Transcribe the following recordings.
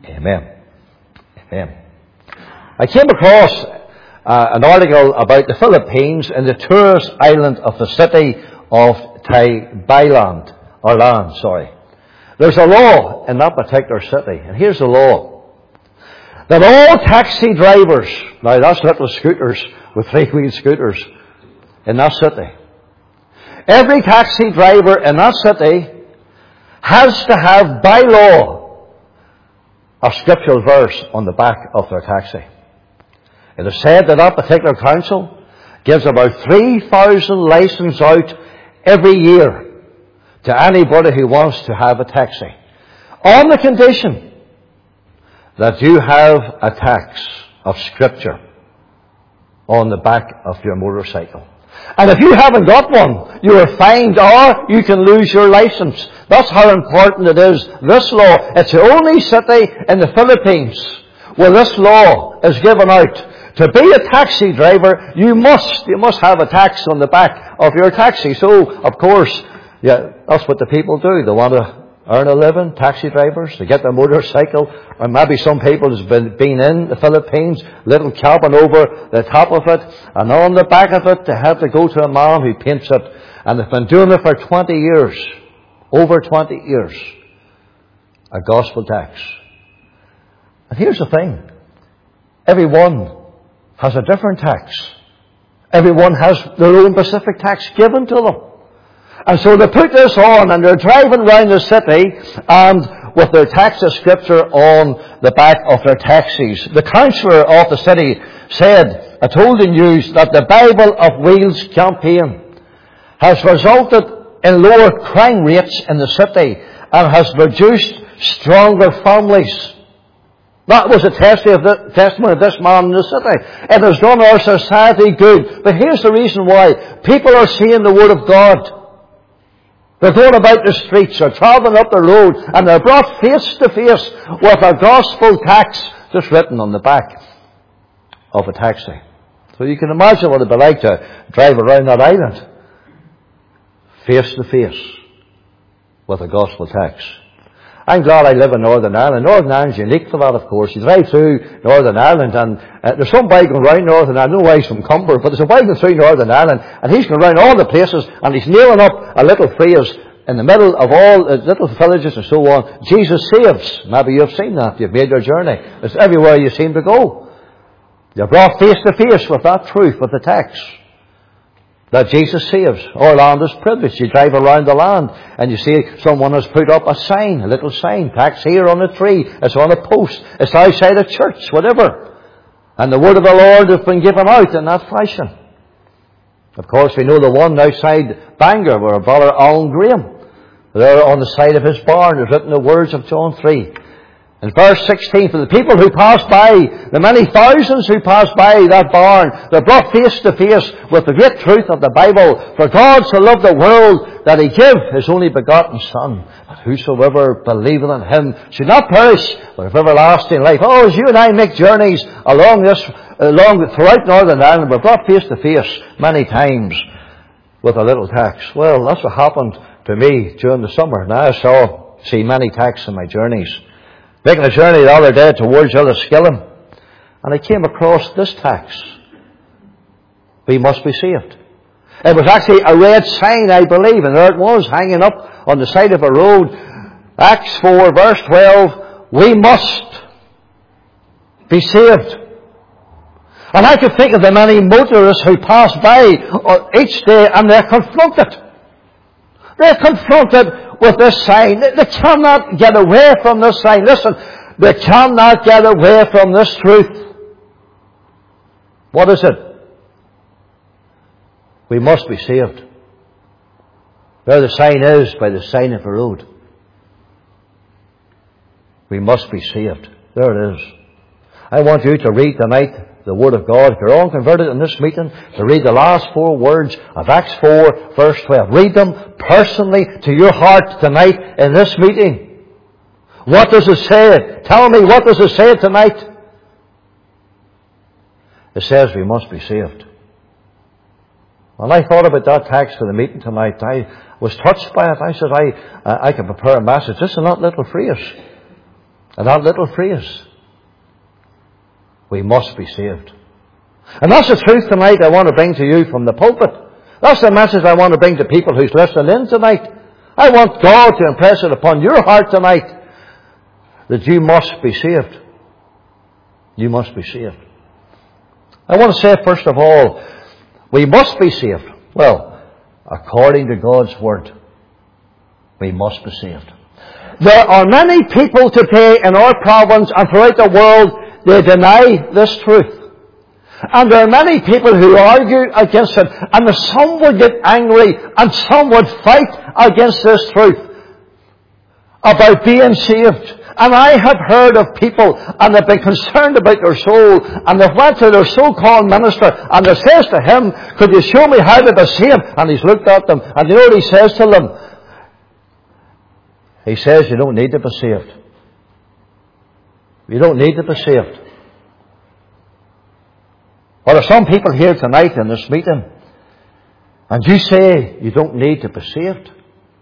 Amen. Amen. I came across an article about the Philippines and the tourist island of the city of Thailand. There's a law in that particular city, and here's the law. That all taxi drivers, now that's little scooters with three-wheel scooters in that city, every taxi driver in that city has to have, by law, a scriptural verse on the back of their taxi. It is said that that particular council gives about 3,000 licenses out every year to anybody who wants to have a taxi, on the condition that you have a tax of Scripture on the back of your motorcycle. And if you haven't got one, you are fined or you can lose your license. That's how important it is. This law, it's the only city in the Philippines where this law is given out. To be a taxi driver, you must have a tax on the back of your taxi. So, of course, yeah, that's what the people do. They want to earn a living, taxi drivers. They get their motorcycle, or maybe some people has been in the Philippines, little cabin over the top of it, and on the back of it, they have to go to a man who paints it, and they've been doing it for 20 years, over 20 years, a gospel tax. And here's the thing. Everyone has a different tax. Everyone has their own specific tax given to them. And so they put this on and they're driving around the city and with their tax of Scripture on the back of their taxis. The councillor of the city said, I told the news that the Bible of Wheels campaign has resulted in lower crime rates in the city and has produced stronger families. That was a testimony of this man in the city. It has done our society good. But here's the reason why. People are seeing the Word of God. They're going about the streets or travelling up the road and they're brought face to face with a gospel tax just written on the back of a taxi. So you can imagine what it'd be like to drive around that island face to face with a gospel tax. I'm glad I live in Northern Ireland. Northern Ireland's unique for that, of course. You drive through Northern Ireland and there's some guy going around Northern Ireland. No way he's from Cumber, but there's a guy going through Northern Ireland and he's going around all the places and he's nailing up a little phrase in the middle of all little villages and so on. Jesus saves. Maybe you've seen that. You've made your journey. It's everywhere you seem to go. You're brought face to face with that truth, with the text. That Jesus saves. Our land is privileged. You drive around the land and you see someone has put up a sign, a little sign, tax here on a tree, it's on a post, it's outside a church, whatever. And the word of the Lord has been given out in that fashion. Of course, we know the one outside Bangor where our brother Alan Graham, there on the side of his barn is written the words of John 3. In verse 16, for the people who passed by, the many thousands who passed by that barn, they're brought face to face with the great truth of the Bible. For God so loved the world that He gave His only begotten Son, that whosoever believeth in Him should not perish, but have everlasting life. Oh, as you and I make journeys along throughout Northern Ireland, we're brought face to face many times with a little tax. Well, that's what happened to me during the summer. Now I see many tax in my journeys. Making a journey the other day towards Enniskillen, and I came across this tax. We must be saved. It was actually a red sign, I believe, and there it was, hanging up on the side of a road. Acts 4, verse 12, we must be saved. And I could think of the many motorists who pass by each day, and they're confronted. They're confronted with this sign. They cannot get away from this sign. Listen, they cannot get away from this truth. What is it? We must be saved. There the sign is, by the sign of the road. We must be saved. There it is. I want you to read tonight the Word of God. If you're all converted in this meeting, to read the last 4 words of Acts 4, verse 12. Read them personally to your heart tonight in this meeting. What does it say? Tell me, what does it say tonight? It says we must be saved. When I thought about that text for the meeting tonight, I was touched by it. I said, I can prepare a message. This is not little phrase. And that little phrase, we must be saved. And that's the truth tonight I want to bring to you from the pulpit. That's the message I want to bring to people who's listening in tonight. I want God to impress it upon your heart tonight that you must be saved. You must be saved. I want to say first of all, we must be saved. Well, according to God's Word, we must be saved. There are many people today in our province and throughout the world, they deny this truth. And there are many people who argue against it, and some would get angry and some would fight against this truth about being saved. And I have heard of people, and they've been concerned about their soul, and they've went to their so-called minister, and they says to him, could you show me how to be saved? And he's looked at them, and you know what he says to them? He says, you don't need to be saved. You don't need to be saved. Or there are some people here tonight in this meeting, and you say you don't need to be saved.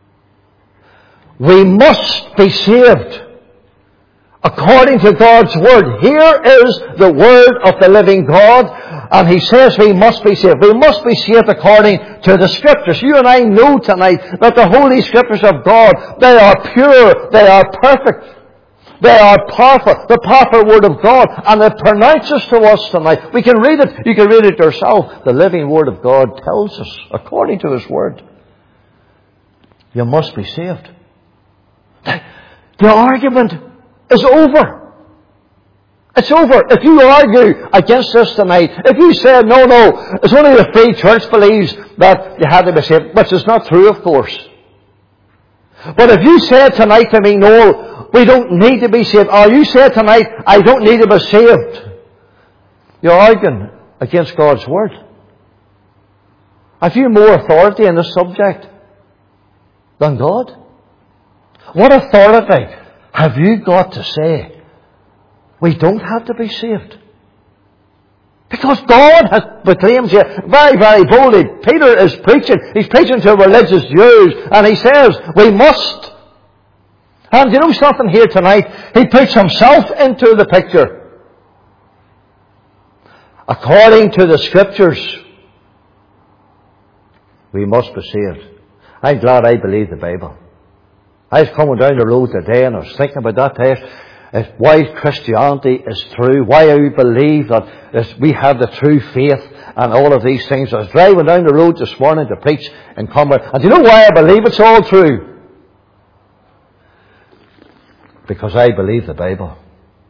We must be saved according to God's Word. Here is the Word of the living God, and He says we must be saved. We must be saved according to the Scriptures. You and I know tonight that the Holy Scriptures of God, they are pure, they are perfect. They are powerful, the powerful Word of God, and it pronounces to us tonight. We can read it, you can read it yourself. The living Word of God tells us, according to His Word, you must be saved. The argument is over. It's over. If you argue against this tonight, if you say, no, it's only the free church believes that you have to be saved, which is not true, of course. But if you say tonight to me, no, we don't need to be saved, or you say tonight, I don't need to be saved, you're arguing against God's Word. Have you more authority in this subject than God? What authority have you got to say we don't have to be saved? Because God has proclaimed here very, very boldly. Peter is preaching. He's preaching to religious Jews, and he says, we must. And you know something here tonight? He puts himself into the picture. According to the Scriptures, we must be saved. I'm glad I believe the Bible. I was coming down the road today and I was thinking about that text. Why Christianity is true, why I believe that we have the true faith and all of these things. I was driving down the road this morning to preach in Cumberland. And do you know why I believe it's all true? Because I believe the Bible.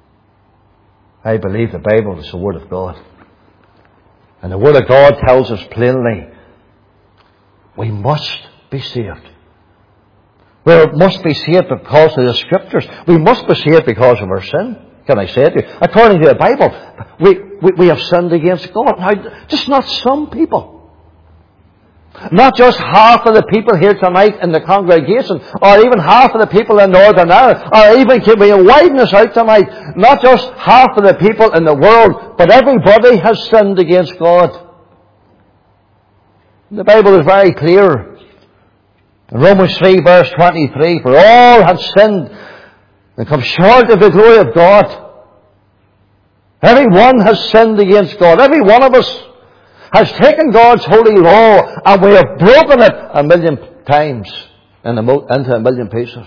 I believe the Bible is the Word of God. And the Word of God tells us plainly, we must be saved. We must be saved because of the Scriptures. We must be saved because of our sin. Can I say it to you? According to the Bible, we have sinned against God. Now, just not some people. Not just half of the people here tonight in the congregation, or even half of the people in Northern Ireland, or even, can we widen this out tonight, not just half of the people in the world, but everybody has sinned against God. The Bible is very clear. In Romans 3 verse 23, for all have sinned and come short of the glory of God. Every one has sinned against God. Every one of us has taken God's holy law and we have broken it a million times into a million pieces.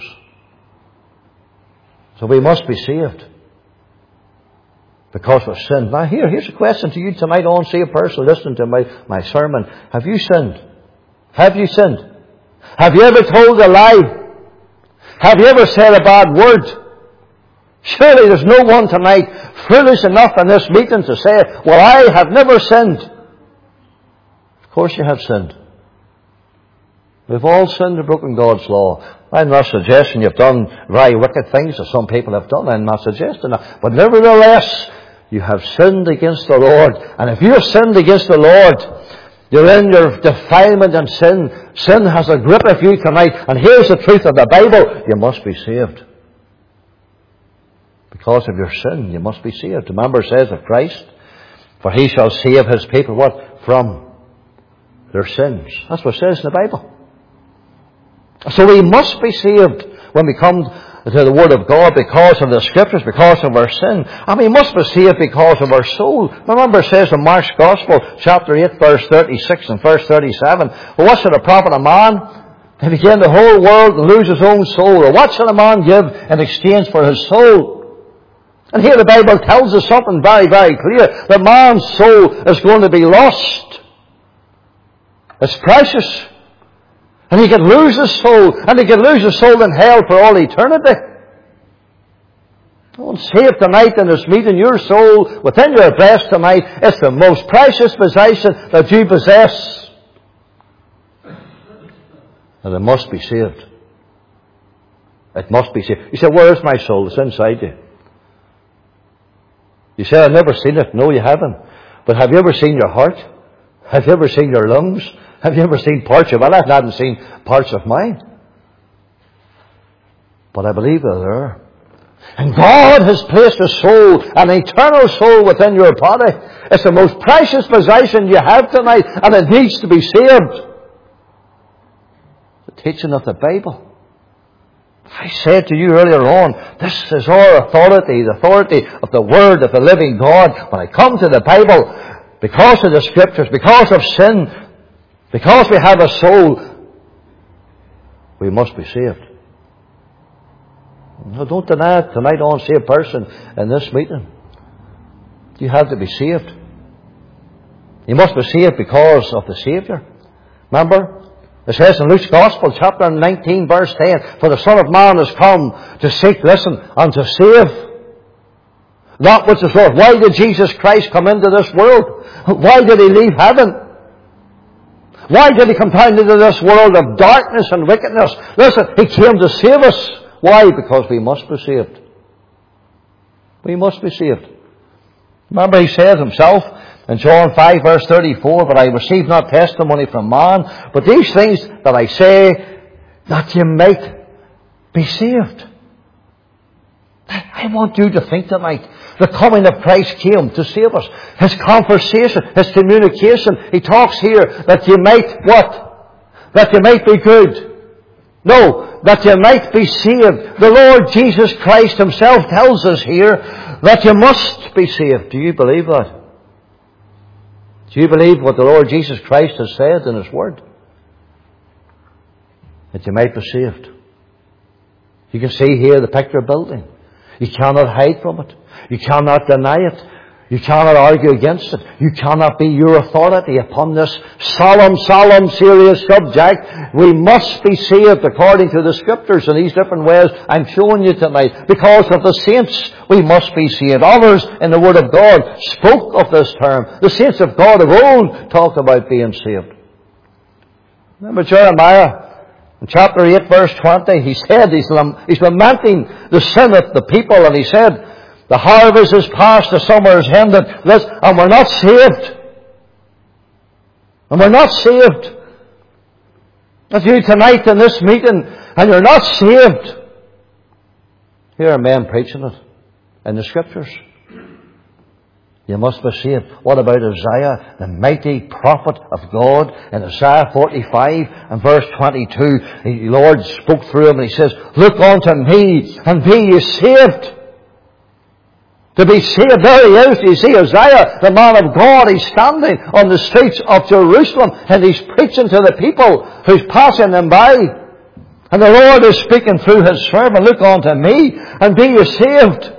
So we must be saved because we've sinned. Now here's a question to you tonight. I want to see a person listening to my sermon. Have you sinned? Have you sinned? Have you ever told a lie? Have you ever said a bad word? Surely there's no one tonight foolish enough in this meeting to say, well, I have never sinned. Of course you have sinned. We've all sinned and broken God's law. I'm not suggesting you've done very wicked things as some people have done. I'm not suggesting that. But nevertheless, you have sinned against the Lord. And if you have sinned against the Lord, you're in your defilement and sin. Sin has a grip of you tonight. And here's the truth of the Bible. You must be saved. Because of your sin, you must be saved. Remember, it says of Christ, for He shall save His people, what? From their sins. That's what it says in the Bible. So we must be saved when we come to the Word of God because of the Scriptures, because of our sin. And we must be saved because of our soul. Remember, it says in Mark's Gospel, chapter 8, verse 36 and verse 37, well, what should it profit a man if he gain the whole world and lose his own soul? Or what shall a man give in exchange for his soul? And here the Bible tells us something very, very clear. The man's soul is going to be lost. It's precious. And he can lose his soul. And he can lose his soul in hell for all eternity. Don't save tonight in this meeting. Your soul within your breast tonight is the most precious possession that you possess. And it must be saved. It must be saved. You say, where is my soul? It's inside you. You say, I've never seen it. No, you haven't. But have you ever seen your heart? Have you ever seen your lungs? Have you ever seen parts of it? I haven't seen parts of mine. But I believe they're there. And God has placed a soul, an eternal soul within your body. It's the most precious possession you have tonight, and it needs to be saved. The teaching of the Bible. I said to you earlier on, this is our authority, the authority of the Word of the living God. When I come to the Bible, because of the Scriptures, because of sin, because we have a soul, we must be saved. No, don't deny it tonight, unsaved person in this meeting. You have to be saved. You must be saved because of the Saviour. Remember? It says in Luke's Gospel, chapter 19, verse 10, for the Son of Man has come to seek, listen, and to save that which is lost. Why did Jesus Christ come into this world? Why did He leave heaven? Why did He come down into this world of darkness and wickedness? Listen, He came to save us. Why? Because we must be saved. We must be saved. Remember, He said Himself in John 5 verse 34, but I receive not testimony from man, but these things that I say, that you might be saved. I want you to think tonight, the coming of Christ came to save us. His conversation, His communication, He talks here that you might what? That you might be good. No, that you might be saved. The Lord Jesus Christ Himself tells us here that you must be saved. Do you believe that? Do you believe what the Lord Jesus Christ has said in His Word? That you might be saved. You can see here the picture building. You cannot hide from it. You cannot deny it. You cannot argue against it. You cannot be your authority upon this solemn, serious subject. We must be saved according to the Scriptures in these different ways I'm showing you tonight. Because of the saints, we must be saved. Others in the Word of God spoke of this term. The saints of God of old talked about being saved. Remember Jeremiah? In chapter 8, verse 20, he said, he's lamenting the sin of the people, and he said, the harvest is past, the summer is ended, and we're not saved. And we're not saved. If you tonight in this meeting, and you're not saved, here are men preaching it in the Scriptures. You must be saved. What about Isaiah, the mighty prophet of God? In Isaiah 45 and verse 22, the Lord spoke through him and He says, look unto me and be ye saved. To be saved, there he is. You see Isaiah, the man of God, he's standing on the streets of Jerusalem and he's preaching to the people who's passing them by. And the Lord is speaking through His servant, look unto me and be ye saved.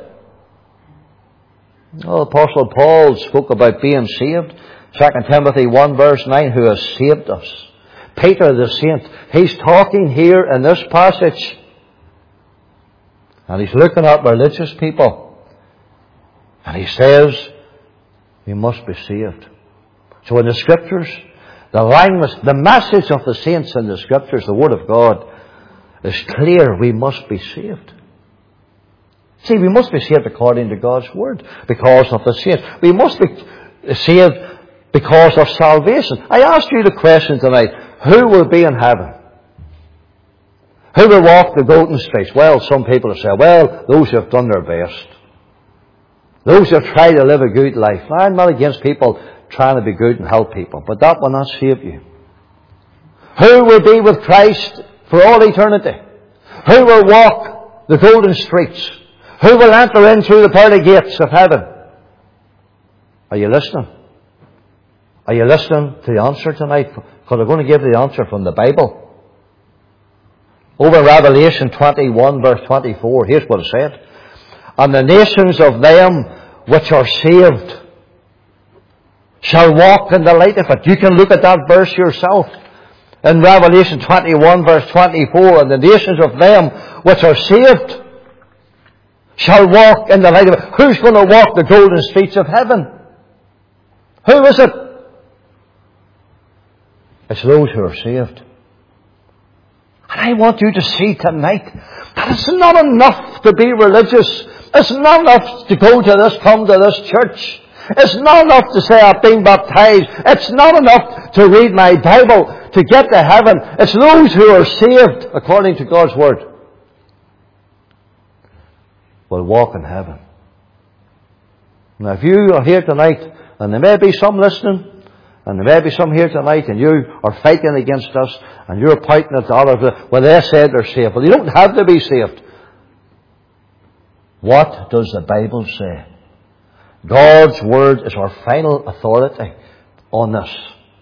Oh, Apostle Paul spoke about being saved. 2 Timothy 1 verse 9, who has saved us. Peter the saint, he's talking here in this passage. And he's looking at religious people. And he says, we must be saved. So in the Scriptures, the language, the message of the saints in the Scriptures, the Word of God, is clear. We must be saved. See, we must be saved according to God's Word, because of the saints. We must be saved because of salvation. I asked you the question tonight, who will be in heaven? Who will walk the golden streets? Well, some people have said, well, those who have done their best. Those who have tried to live a good life. I'm not against people trying to be good and help people, but that will not save you. Who will be with Christ for all eternity? Who will walk the golden streets? Who will enter in through the pearly gates of heaven? Are you listening? Are you listening to the answer tonight? Because I'm going to give the answer from the Bible. Over in Revelation 21 verse 24, here's what it said. And the nations of them which are saved shall walk in the light of it. You can look at that verse yourself. In Revelation 21 verse 24, and the nations of them which are saved shall walk in the light of it. Who's going to walk the golden streets of heaven? Who is it? It's those who are saved. And I want you to see tonight that it's not enough to be religious. It's not enough to go to this, come to this church. It's not enough to say I've been baptized. It's not enough to read my Bible to get to heaven. It's those who are saved according to God's Word will walk in heaven. Now if you are here tonight, and there may be some listening, and there may be some here tonight, and you are fighting against us, and you're pointing at others, well, they said they're saved. Well, you don't have to be saved. What does the Bible say? God's Word is our final authority on this.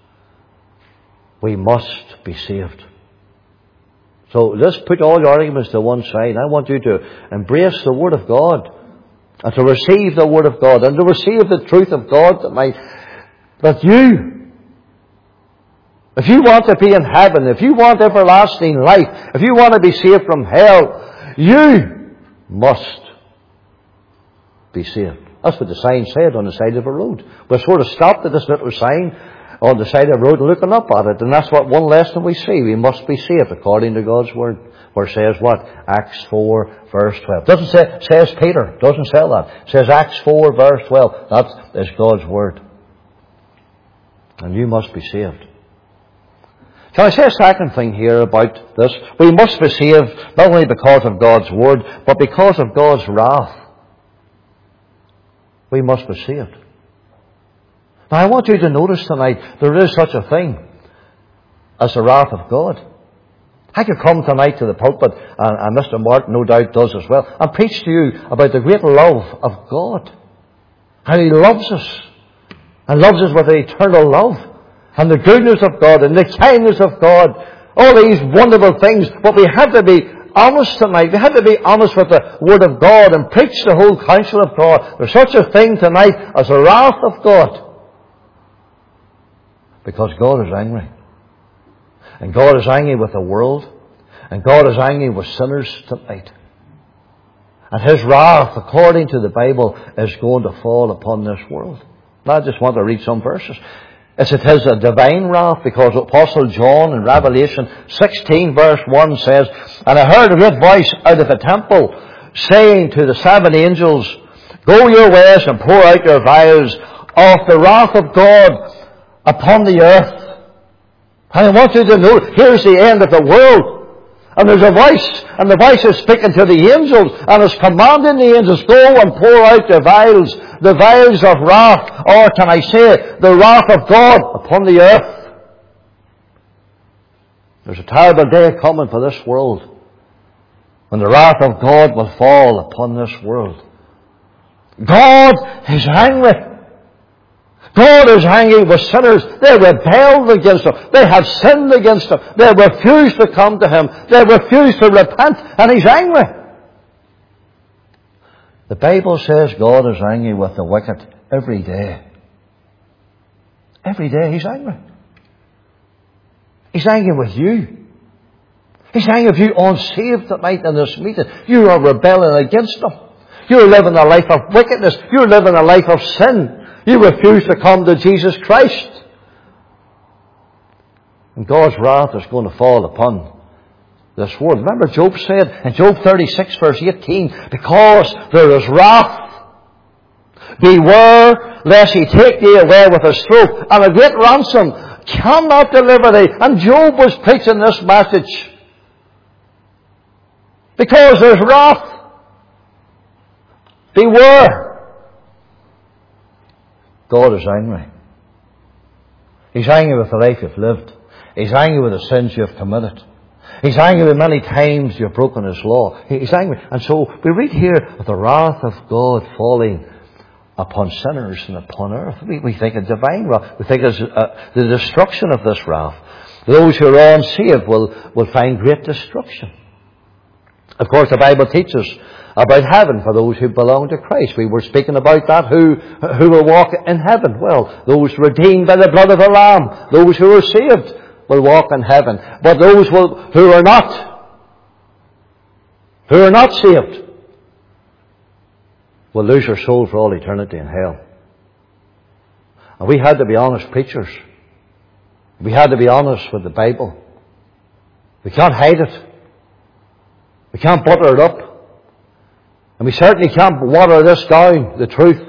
We must be saved. So let's put all your arguments to one side. I want you to embrace the Word of God, and to receive the Word of God, and to receive the truth of God that you, if you want to be in heaven, if you want everlasting life, if you want to be saved from hell, you must be saved. That's what the sign said on the side of the road. We're sort of stopped at this little sign on the side of the road looking up at it, and that's what one lesson we see. We must be saved according to God's Word. Where it says what? Acts 4 verse 12. Doesn't say, says Peter. Doesn't say that. It says Acts 4 verse 12. That is God's Word. And you must be saved. Can I say a second thing here about this? We must be saved not only because of God's Word, but because of God's wrath. We must be saved. Now I want you to notice tonight, there is such a thing as the wrath of God. I could come tonight to the pulpit, and Mr. Martin no doubt does as well, and preach to you about the great love of God. How He loves us. And loves us with an eternal love. And the goodness of God and the kindness of God. All these wonderful things. But we have to be honest tonight. We have to be honest with the Word of God and preach the whole counsel of God. There's such a thing tonight as the wrath of God. Because God is angry. And God is angry with the world. And God is angry with sinners tonight. And His wrath, according to the Bible, is going to fall upon this world. Now I just want to read some verses. It is a divine wrath, because Apostle John in Revelation 16 verse 1 says, And I heard a great voice out of the temple saying to the 7 angels, Go your ways and pour out your vials of the wrath of God upon the earth. And I want you to know, here's the end of the world. And there's a voice, and the voice is speaking to the angels, and is commanding the angels, Go and pour out the vials of wrath, or can I say, the wrath of God upon the earth. There's a terrible day coming for this world, when the wrath of God will fall upon this world. God is angry. God is angry with sinners. They rebelled against Him. They have sinned against Him. They refuse to come to Him. They refuse to repent, and He's angry. The Bible says God is angry with the wicked every day. Every day He's angry. He's angry with you. He's angry with you unsaved tonight in this meeting. You are rebelling against Him. You're living a life of wickedness. You're living a life of sin. You refuse to come to Jesus Christ. And God's wrath is going to fall upon this world. Remember Job said in Job 36 verse 18, Because there is wrath, beware lest He take thee away with His throat, and a great ransom cannot deliver thee. And Job was preaching this message. Because there's wrath, beware. God is angry. He's angry with the life you've lived. He's angry with the sins you've committed. He's angry many times you've broken His law. He's angry. And so we read here of the wrath of God falling upon sinners and upon earth. We think of divine wrath. We think of the destruction of this wrath. Those who are unsaved will find great destruction. Of course, the Bible teaches about heaven for those who belong to Christ. We were speaking about that. Who will walk in heaven? Well, those redeemed by the blood of the Lamb. Those who are saved will walk in heaven. But those who are not saved, will lose their soul for all eternity in hell. And we had to be honest preachers. We had to be honest with the Bible. We can't hide it. We can't butter it up. And we certainly can't water this down, the truth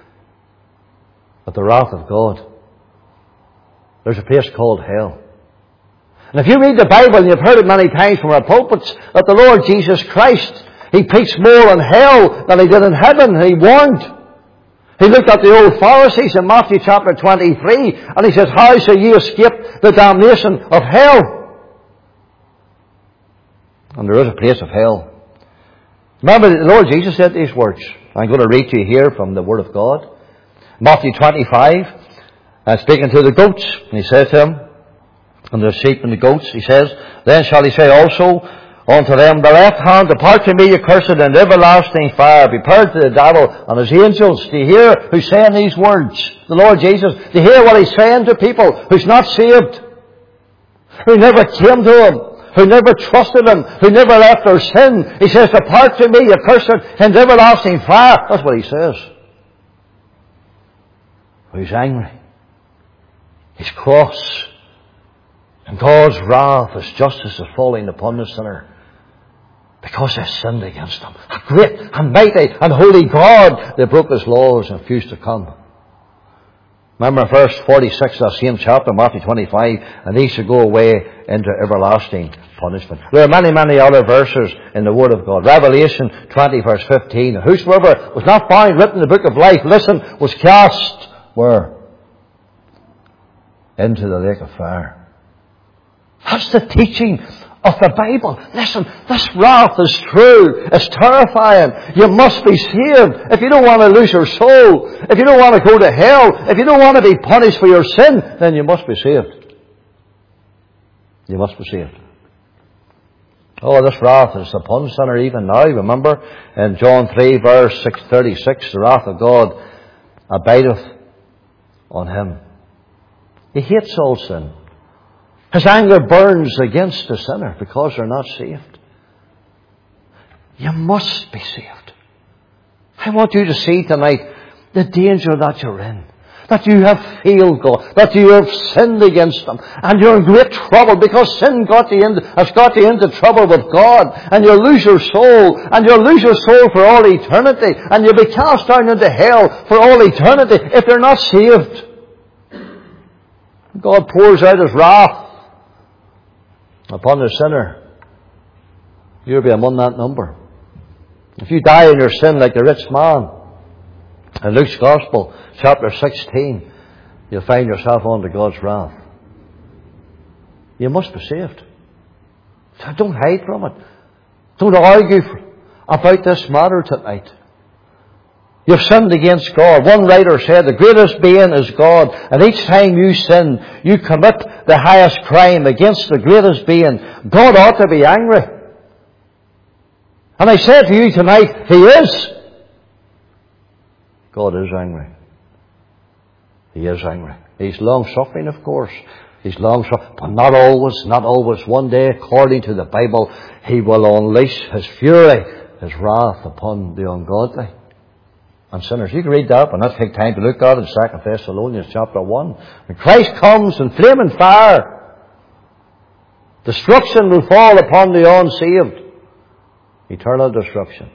of the wrath of God. There's a place called hell. And if you read the Bible, and you've heard it many times from our pulpits, that the Lord Jesus Christ, He preached more in hell than He did in heaven. He warned. He looked at the old Pharisees in Matthew chapter 23, and He says, how shall ye escape the damnation of hell? And there is a place of hell. Remember, the Lord Jesus said these words. I'm going to read to you here from the Word of God. Matthew 25, speaking to the goats, and He says to them, and the sheep and the goats, He says, then shall He say also unto them, the left hand, depart from me, ye cursed, and everlasting fire, prepared to the devil and his angels. Do you hear who's saying these words? The Lord Jesus. Do you hear what He's saying to people who's not saved? Who never came to Him? Who never trusted Him? Who never left their sin? He says, depart from me, ye cursed, and everlasting fire. That's what He says. He's angry. He's cross. And God's wrath, His justice is falling upon the sinner because they sinned against Him. A great and mighty and holy God, they broke His laws and refused to come. Remember verse 46 of that same chapter, Matthew 25, and these shall go away into everlasting punishment. There are many, many other verses in the Word of God. Revelation 20 verse 15. Whosoever was not found written in the book of life, listen, was cast, where? Into the lake of fire. That's the teaching of the Bible. Listen, this wrath is true. It's terrifying. You must be saved. If you don't want to lose your soul, if you don't want to go to hell, if you don't want to be punished for your sin, then you must be saved. You must be saved. Oh, this wrath is upon the sinner even now. Remember in John 3 verse 36, the wrath of God abideth on him. He hates all sin. His anger burns against the sinner because they're not saved. You must be saved. I want you to see tonight the danger that you're in. That you have failed God. That you have sinned against Him. And you're in great trouble because sin has got you into trouble with God. And you'll lose your soul. And you'll lose your soul for all eternity. And you'll be cast down into hell for all eternity if you're not saved. God pours out His wrath upon the sinner. You'll be among that number. If you die in your sin like the rich man in Luke's Gospel, chapter 16, you'll find yourself under God's wrath. You must be saved. Don't hide from it. Don't argue about this matter tonight. You've sinned against God. One writer said, the greatest being is God. And each time you sin, you commit the highest crime against the greatest being. God ought to be angry. And I say to you tonight, He is. God is angry. He is angry. He's long-suffering, of course. He's long-suffering, but not always. One day, according to the Bible, He will unleash His fury, His wrath upon the ungodly and sinners. You can read that, but not take time to look at it in 2 Thessalonians chapter 1. When Christ comes in flaming fire, destruction will fall upon the unsaved. Eternal destruction.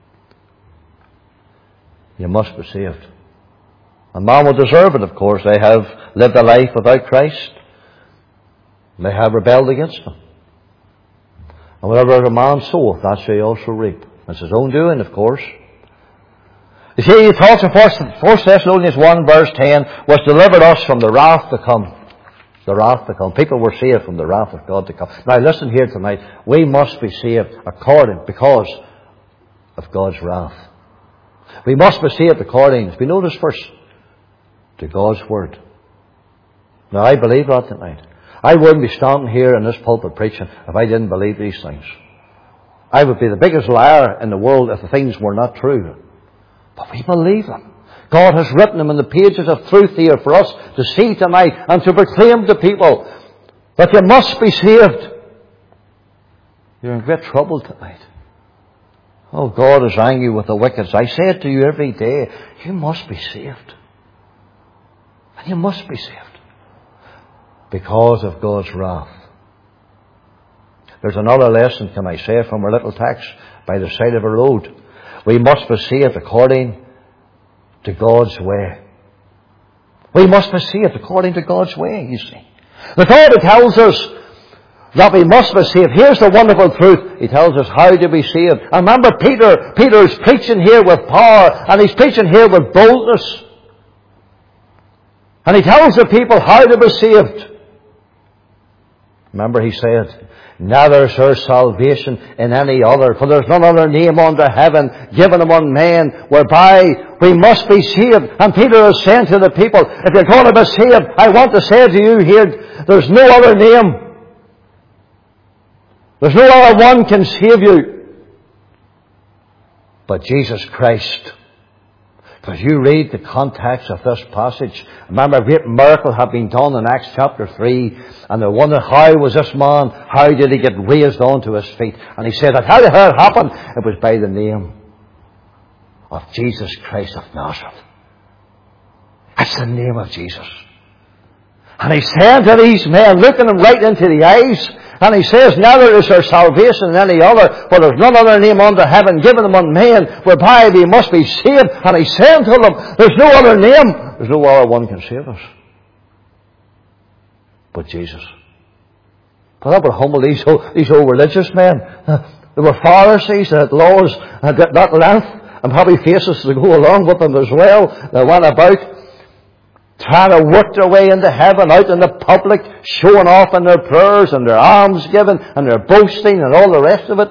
You must be saved. And man will deserve it, of course. They have lived a life without Christ. They have rebelled against Him. And whatever a man soweth, that shall he also reap. It's his own doing, of course. You see, he talks in 1 Thessalonians 1 verse 10, was delivered us from the wrath to come. the wrath to come. People were saved from the wrath of God to come. Now listen here tonight. We must be saved because of God's wrath. We must be saved according, as we notice first, to God's Word. Now I believe that tonight. I wouldn't be standing here in this pulpit preaching if I didn't believe these things. I would be the biggest liar in the world if the things were not true. But we believe them. God has written them in the pages of truth here for us to see tonight and to proclaim to people that you must be saved. You're in great trouble tonight. Oh, God is angry with the wicked. As I say it to you every day, you must be saved. And you must be saved because of God's wrath. There's another lesson, can I say, from our little text by the side of a road. We must be saved according to God's way. We must be saved according to God's way, you see. The God tells us that we must be saved. Here's the wonderful truth. He tells us how to be saved. And remember, Peter's preaching here with power, and he's preaching here with boldness. And he tells the people how to be saved. Remember, he said, neither is there salvation in any other, for there's none other name under heaven given among men whereby we must be saved. And Peter is saying to the people, if you're going to be saved, I want to say to you here, there's no other name. There's no other one can save you but Jesus Christ. Because you read the context of this passage. Remember, a great miracle had been done in Acts chapter 3. And they wondered, how was this man, how did he get raised onto his feet? And he said, how did it happen? It was by the name of Jesus Christ of Nazareth. That's the name of Jesus. And he said to these men, looking them right into the eyes, and he says, neither is there salvation in any other, for there's none other name under heaven given among men whereby we must be saved. And he said to them, there's no other name, there's no other one can save us but Jesus. But that would humble these old religious men. They were Pharisees, they had laws at that length, and probably faces to go along with them as well. They went about trying to work their way into heaven, out in the public, showing off in their prayers and their alms giving and their boasting and all the rest of it.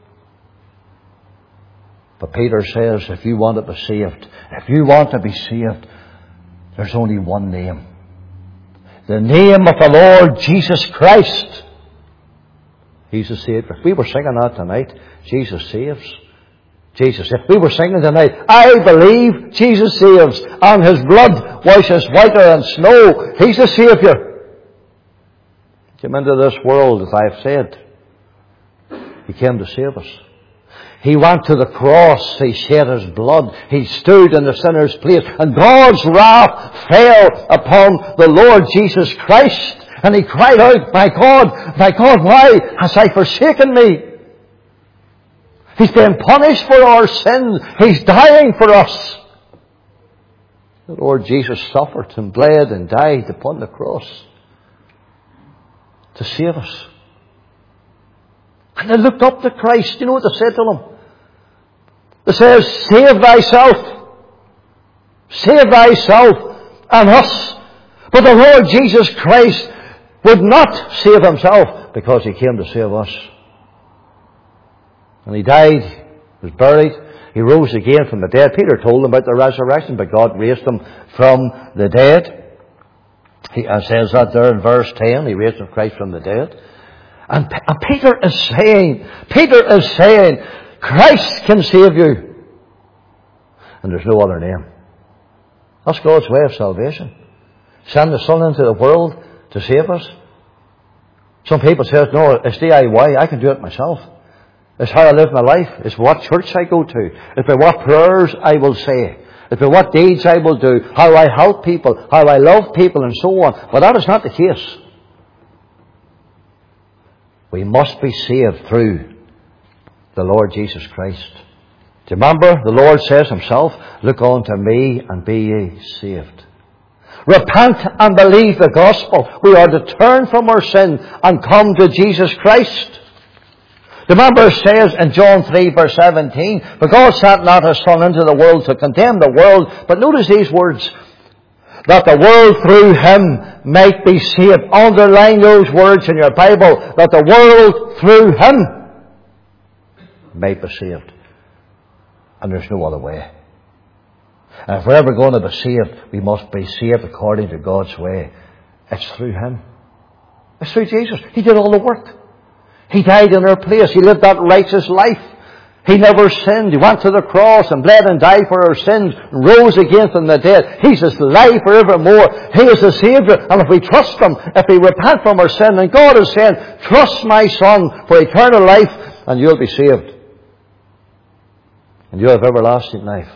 But Peter says, if you want to be saved, there's only one name. The name of the Lord Jesus Christ. He's the Savior. We were singing that tonight. Jesus saves. Jesus. If we were singing tonight, I believe Jesus saves, and His blood washes whiter than snow. He's the Saviour. He came into this world, as I've said. He came to save us. He went to the cross. He shed His blood. He stood in the sinner's place. And God's wrath fell upon the Lord Jesus Christ. And He cried out, my God, why hast Thou forsaken me? He's being punished for our sins. He's dying for us. The Lord Jesus suffered and bled and died upon the cross to save us. And they looked up to Christ. You know what they said to Him? They said, save Thyself. Save Thyself and us. But the Lord Jesus Christ would not save Himself because He came to save us. And He died, was buried, He rose again from the dead. Peter told them about the resurrection, but God raised Him from the dead. He says that there in verse 10, He raised Christ from the dead. And Peter is saying, Christ can save you. And there's no other name. That's God's way of salvation. Send the Son into the world to save us. Some people say, no, it's DIY, I can do it myself. It's how I live my life. It's what church I go to. It's by what prayers I will say. It's by what deeds I will do. How I help people. How I love people and so on. But that is not the case. We must be saved through the Lord Jesus Christ. Do you remember? The Lord says Himself, look unto me and be ye saved. Repent and believe the gospel. We are to turn from our sin and come to Jesus Christ. Remember it says in John 3 verse 17, for God sent not His Son into the world to condemn the world, but notice these words, that the world through Him might be saved. Underline those words in your Bible, that the world through Him might be saved. And there's no other way. And if we're ever going to be saved, we must be saved according to God's way. It's through Him. It's through Jesus. He did all the work. He died in our place. He lived that righteous life. He never sinned. He went to the cross and bled and died for our sins and rose again from the dead. He's alive forevermore. He is the Saviour. And if we trust Him, if we repent from our sin, and God is saying, trust my Son for eternal life, and you'll be saved. And you'll have everlasting life.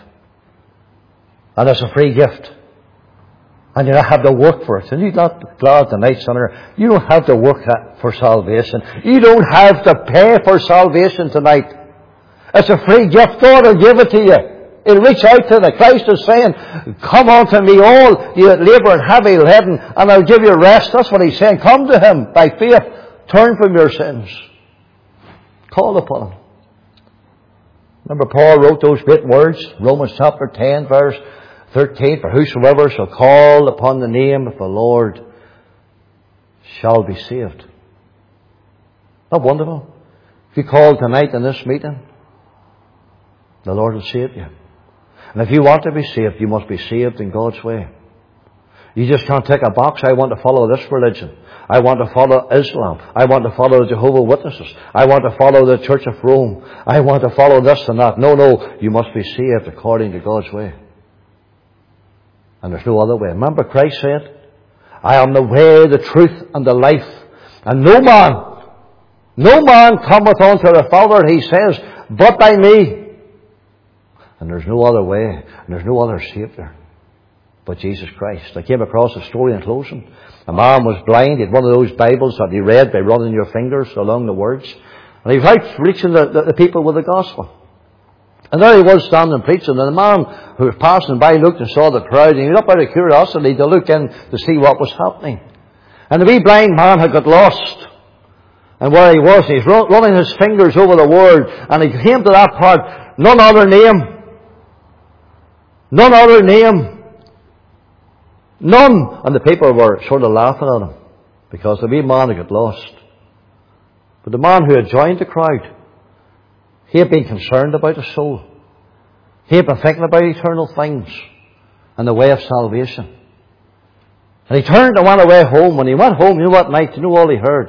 And it's a free gift. And you don't have to work for it. And you're not glad tonight, sinner. You don't have to work for salvation. You don't have to pay for salvation tonight. It's a free gift. God will give it to you. He'll reach out to you. Christ is saying, come unto me all you that labour and heavy laden, and I'll give you rest. That's what He's saying. Come to Him by faith. Turn from your sins. Call upon Him. Remember Paul wrote those great words, Romans chapter 10, verse 13, for whosoever shall call upon the name of the Lord shall be saved. Not wonderful? If you call tonight in this meeting, the Lord will save you. And if you want to be saved, you must be saved in God's way. You just can't tick a box. I want to follow this religion. I want to follow Islam. I want to follow the Jehovah's Witnesses. I want to follow the Church of Rome. I want to follow this and that. No. You must be saved according to God's way. And there's no other way. Remember Christ said, I am the way, the truth, and the life. And no man cometh unto the Father, He says, but by me. And there's no other way. And there's no other Saviour but Jesus Christ. I came across a story in closing. A man was blind. He had one of those Bibles that he read by running your fingers along the words. And he was out reaching the people with the gospel. And there he was standing preaching. And the man who was passing by looked and saw the crowd. And he was up out of curiosity to look in to see what was happening. And the wee blind man had got lost. And where he was, he's running his fingers over the word. And he came to that part, none other name. None other name. None. And the people were sort of laughing at him because the wee man had got lost. But the man who had joined the crowd, he had been concerned about his soul. He had been thinking about eternal things and the way of salvation. And he turned and went away home. When he went home, you know what night? You know all he heard?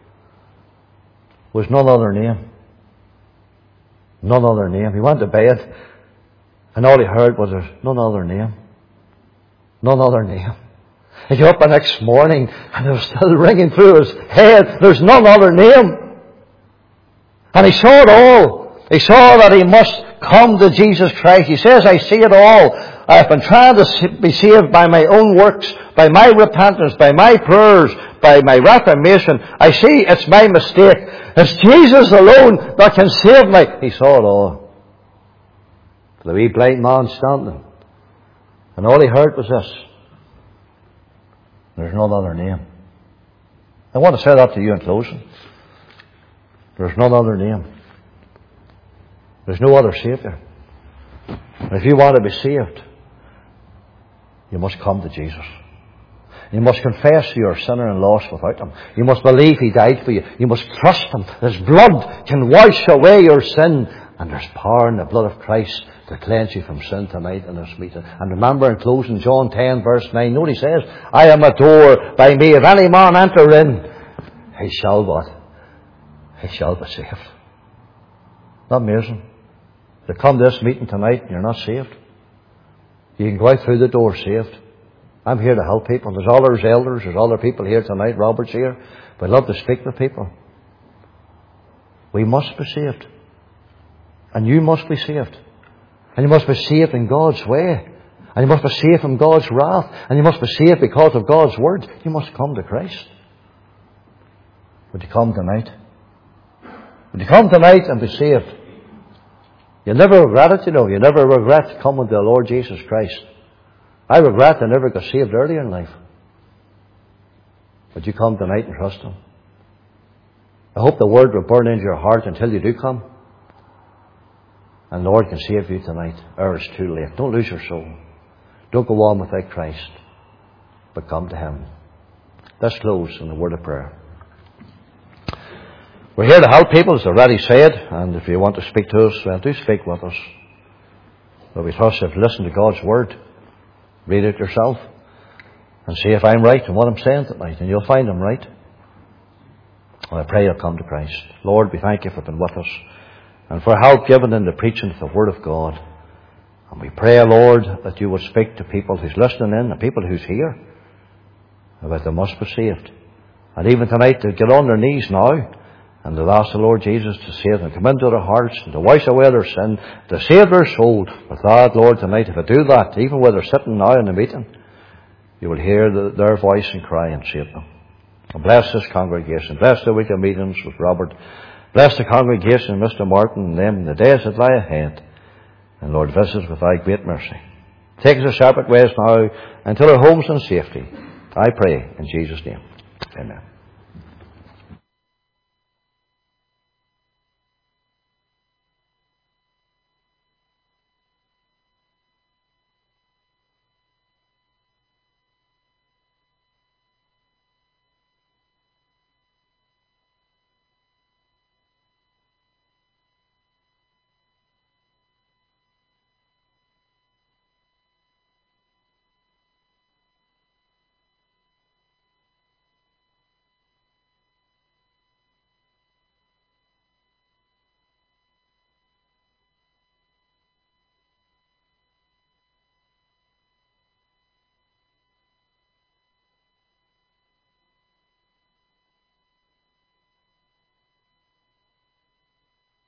Was none other name. None other name. He went to bed and all he heard was there's none other name. None other name. He got up the next morning and it was still ringing through his head. There's none other name. And he saw it all. He saw that he must come to Jesus Christ. He says, I see it all. I've been trying to be saved by my own works, by my repentance, by my prayers, by my reformation. I see it's my mistake. It's Jesus alone that can save me. He saw it all. The wee blind man standing. And all he heard was this. There's none other name. I want to say that to you in closing. There's none other name. There's no other Saviour. And if you want to be saved, you must come to Jesus. You must confess you are a sinner and lost without Him. You must believe He died for you. You must trust Him. His blood can wash away your sin. And there's power in the blood of Christ to cleanse you from sin tonight in this meeting. And remember in closing, John 10 verse 9, note He says, I am a door by me. If any man enter in, he shall what? He shall be saved. Not amazing? To come to this meeting tonight and you're not saved. You can go out through the door saved. I'm here to help people. There's others elders, there's other people here tonight. Robert's here. But I'd love to speak with people. We must be saved. And you must be saved. And you must be saved in God's way. And you must be saved from God's wrath. And you must be saved because of God's word. You must come to Christ. Would you come tonight? Would you come tonight and be saved? You'll never regret it, you know. You'll never regret coming to the Lord Jesus Christ. I regret I never got saved earlier in life. Would you come tonight and trust Him? I hope the word will burn into your heart until you do come. And the Lord can save you tonight, or it's too late. Don't lose your soul. Don't go on without Christ. but come to Him. Let's close in a word of prayer. We're here to help people, as I've already said, and if you want to speak to us, well, do speak with us. But we trust if you listen to God's Word, read it yourself, and see if I'm right in what I'm saying tonight, and you'll find I'm right. And I pray you'll come to Christ. Lord, we thank you for being with us, and for help given in the preaching of the Word of God. And we pray, Lord, that you will speak to people who's listening in, and people who's here, about they must be saved. And even tonight, to get on their knees now, and to ask the Lord Jesus to save them, come into their hearts, and to wash away their sin, to save their soul. With that, Lord, tonight, if I do that, even where they're sitting now in the meeting, you will hear their voice and cry and save them. And bless this congregation. Bless the week of meetings with Robert. Bless the congregation, Mr. Martin, and them in the days that lie ahead. And Lord, visit us with thy great mercy. Take us our separate ways now until our homes in safety. I pray in Jesus' name. Amen.